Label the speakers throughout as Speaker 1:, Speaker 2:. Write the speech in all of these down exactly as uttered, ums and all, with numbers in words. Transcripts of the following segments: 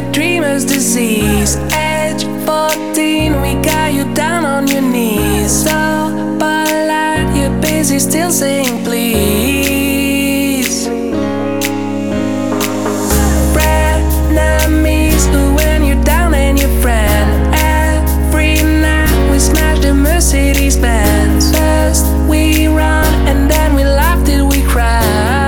Speaker 1: a dreamer's disease. Age fourteen, we got you down on your knees. So polite, you're busy still saying please. Frenemies, who when you're down and your friend. Every night we smash the Mercedes Benz. First we run and then we laugh till we cry.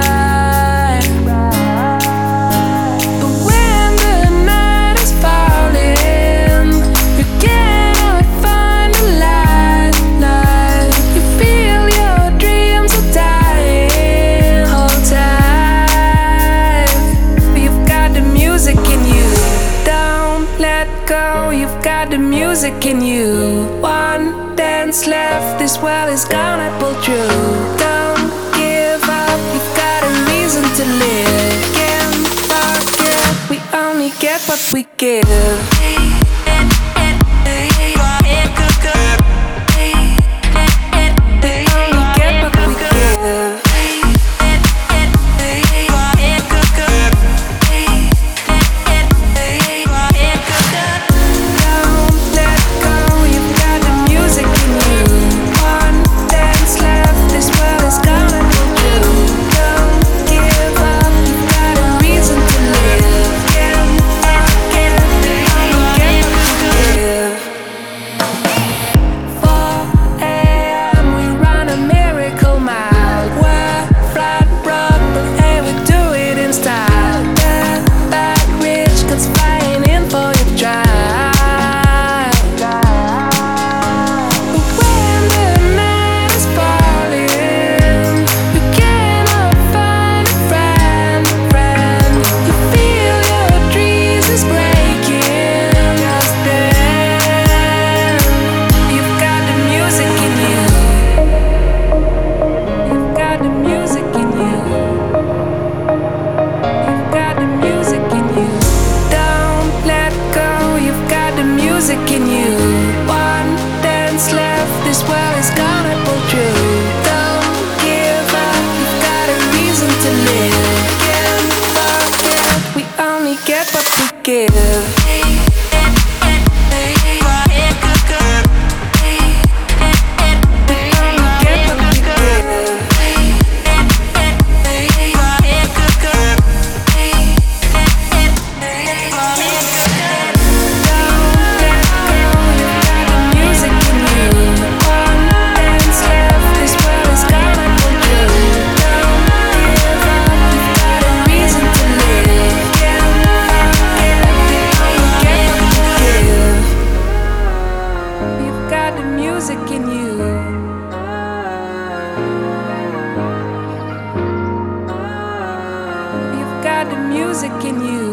Speaker 1: You've got the music in you. One dance left, this world is gonna pull through. Don't give up, you've got a reason to live. Can't forget, we only get what we give. In you, one dance left, this world is gonna pull through. Don't give up, you've got a reason to live. Can't forget, we only get what we give. Music in you. You've got the music in you.